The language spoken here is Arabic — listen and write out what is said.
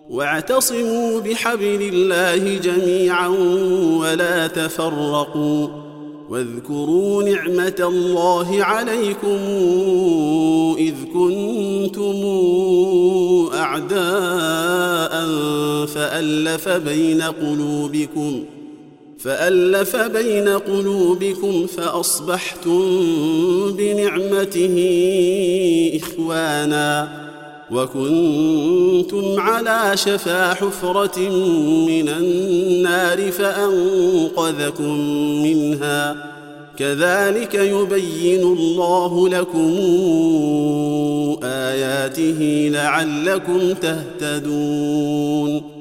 واعتصموا بحبل الله جميعا ولا تفرقوا واذكروا نعمة الله عليكم إذ كنتم أعداء فألف بين قلوبكم فأصبحتم بنعمته إخوانا وكنتم على شفا حفرة من النار فأنقذكم منها كذلك يبين الله لكم آياته لعلكم تهتدون